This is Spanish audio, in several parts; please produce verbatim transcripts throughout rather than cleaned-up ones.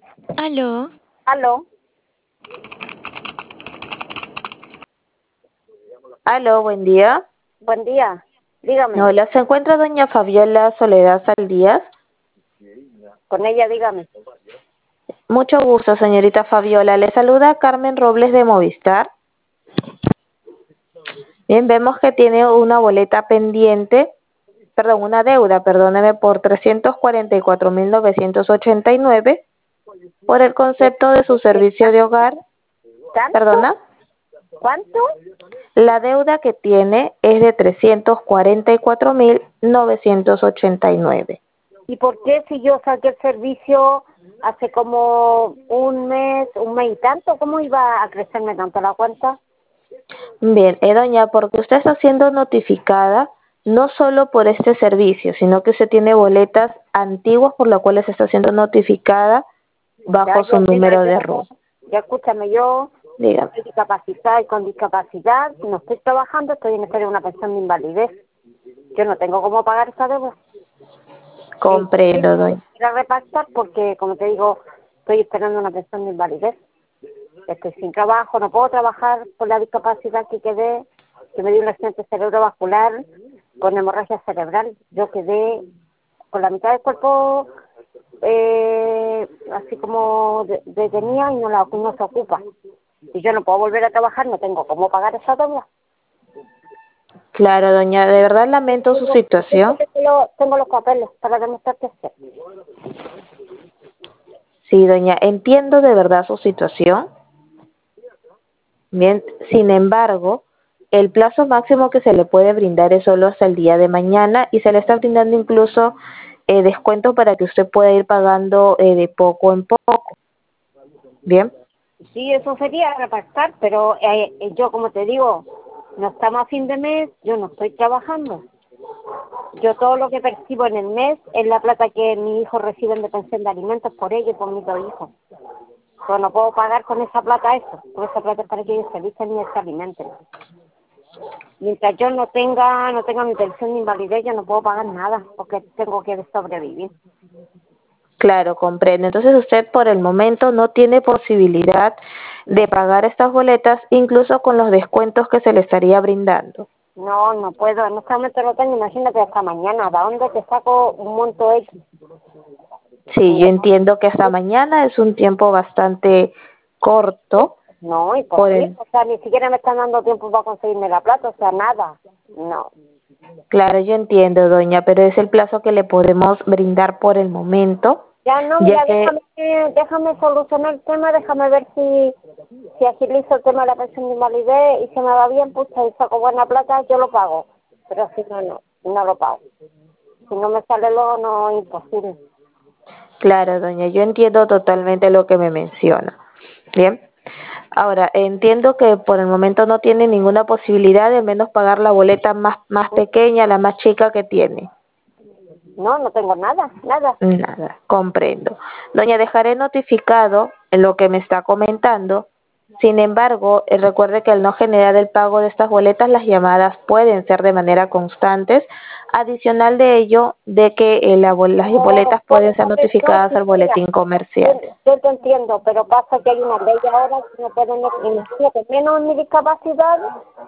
Aló, Aló, Aló, buen día. buen día. Dígame, Hola, ¿se encuentra doña Fabiola Soledad Saldías? con ella dígame. Mucho gusto, señorita Fabiola. Le saluda Carmen Robles de Movistar. Bien, vemos que tiene una boleta pendiente, perdón, una deuda, perdóneme, por trescientos cuarenta y cuatro mil novecientos ochenta y nueve por el concepto de su servicio de hogar. ¿Tanto? ¿Perdona? ¿Cuánto? La deuda que tiene es de trescientos cuarenta y cuatro mil novecientos ochenta y nueve. ¿Y por qué si yo saqué el servicio hace como un mes, un mes y tanto, cómo iba a crecerme tanto la cuenta? Bien, eh, doña, porque usted está siendo notificada no solo por este servicio, sino que usted tiene boletas antiguas por las cuales está siendo notificada Ya, bajo su yo, mira, número yo, de RUT. ya escúchame, yo Dígame. soy discapacitada y con discapacidad no estoy trabajando, estoy en espera de una pensión de invalidez. Yo no tengo cómo pagar esa deuda. Y Comprendo, doña. quiero repactar porque, como te digo, estoy esperando una pensión de invalidez. Estoy sin trabajo, no puedo trabajar por la discapacidad que quedé, que me dio un accidente cerebrovascular con hemorragia cerebral. Yo quedé con la mitad del cuerpo eh, así como de- detenida y no, la, no se ocupa. Y yo no puedo volver a trabajar, no tengo cómo pagar esa deuda. Claro, doña, de verdad lamento su Tengo, situación. tengo, tengo los papeles para demostrarte esto. Sí, doña, entiendo de verdad su situación. Bien, sin embargo, el plazo máximo que se le puede brindar es solo hasta el día de mañana y se le está brindando incluso eh, descuento para que usted pueda ir pagando eh, de poco en poco. Bien, Sí, eso sería repactar, pero eh, eh, yo, como te digo, no estamos a fin de mes, yo no estoy trabajando. Yo todo lo que percibo en el mes es la plata que mi hijo recibe de pensión de alimentos por ella y por mis dos hijos. Yo no puedo pagar con esa plata eso, porque esa plata es para que ellos se visten y se alimenten. Mientras yo no tenga, no tenga mi pensión de invalidez, yo no puedo pagar nada, porque tengo que sobrevivir. claro, comprendo. Entonces usted por el momento no tiene posibilidad de pagar estas boletas, incluso con los descuentos que se le estaría brindando. No, no puedo, en este momento no tengo, imagínate hasta mañana, ¿de dónde te saco un monto X? Sí, yo entiendo que hasta mañana es un tiempo bastante corto No, por imposible, el. o sea, ni siquiera me están dando tiempo para conseguirme la plata, o sea, nada, no. Claro, yo entiendo, doña, pero es el plazo que le podemos brindar por el momento, Ya no, ya mira, que déjame, déjame solucionar el tema, déjame ver si, si agilizo el tema de la pensión de invalidez y si me va bien, pues si saco buena plata, yo lo pago, pero si no, no, no lo pago. Si no me sale luego, no, es imposible. claro, doña, yo entiendo totalmente lo que me menciona. Bien. Ahora, entiendo que por el momento no tiene ninguna posibilidad de menos pagar la boleta más, más pequeña, la más chica que tiene. No, no tengo nada, nada. Nada, comprendo. Doña, dejaré notificado en lo que me está comentando. Sin embargo, eh, recuerde que al no generar el pago de estas boletas, las llamadas pueden ser de manera constantes. Adicional de ello, de que eh, la bol- las No, boletas por pueden ser eso te notificadas al mira, boletín comercial. yo, yo te entiendo, pero pasa que hay una ley ahora que no pueden, imagínate, menos mi discapacidad.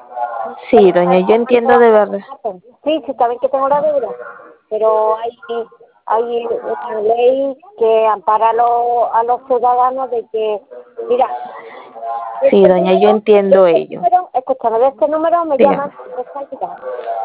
Sí, doña, yo entiendo de verdad. Sí, sí, saben que tengo la deuda, pero hay hay una ley que ampara a los, a los ciudadanos de que, mira, de Sí, este doña, yo número, de entiendo este ello. número, escúchame, de este número me llaman Dígame. de salida.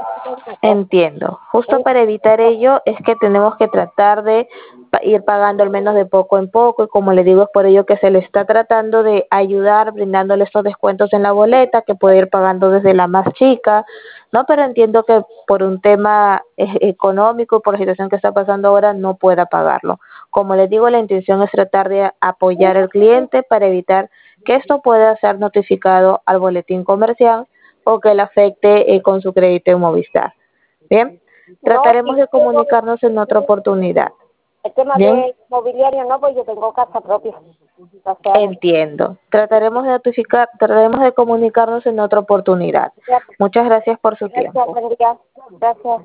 Entiendo. Justo para evitar ello es que tenemos que tratar de pa- ir pagando al menos de poco en poco y como le digo es por ello que se le está tratando de ayudar brindándole estos descuentos en la boleta que puede ir pagando desde la más chica, ¿no? Pero entiendo que por un tema eh, económico, por la situación que está pasando ahora, no pueda pagarlo. Como les digo, la intención es tratar de apoyar al cliente para evitar que esto pueda ser notificado al boletín comercial o que le afecte eh, con su crédito en Movistar. Bien, No, trataremos si de yo, comunicarnos en otra oportunidad. el tema Bien, de mobiliario no, pues yo tengo casa propia. O sea, no. entiendo. Trataremos de notificar, trataremos de comunicarnos en otra oportunidad. Muchas gracias por su Gracias, tiempo. buen día. Gracias.